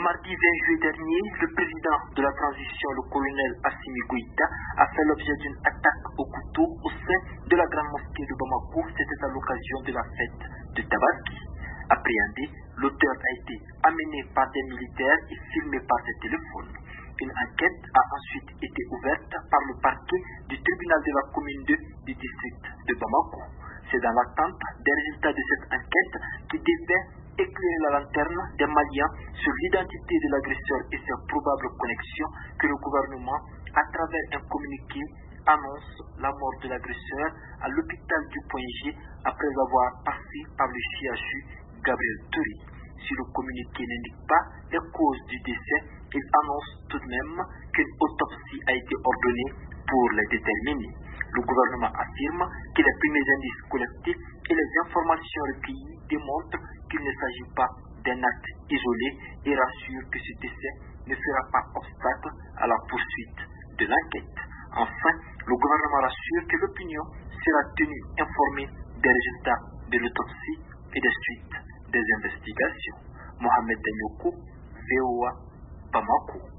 Mardi 20 juillet dernier, le président de la transition, le colonel Assimi Goïta, a fait l'objet d'une attaque au couteau au sein de la grande mosquée de Bamako. C'était à l'occasion de la fête de Tabaski. Appréhendé, l'auteur a été amené par des militaires et filmé par des téléphones. Une enquête a ensuite été ouverte par le parquet du tribunal de la commune 2 du district de Bamako. C'est dans l'attente des résultats de cette enquête qui devait éclairer la lanterne des Maliens sur l'identité de l'agresseur et ses probables connexions que le gouvernement, à travers un communiqué, annonce la mort de l'agresseur à l'hôpital du Point G après avoir passé par le CHU Gabriel Touré. Si le communiqué n'indique pas les causes du décès, il annonce tout de même qu'une autopsie a été ordonnée pour les déterminer. Le gouvernement affirme que les premiers indices collectés et les informations recueillies démontrent qu'il ne s'agit pas d'un acte isolé et rassure que ce décès ne fera pas obstacle à la poursuite de l'enquête. Enfin, le gouvernement rassure que l'opinion sera tenue informée des résultats de l'autopsie et des suites des investigations. Mohamed Danyoko, VOA, Bamako.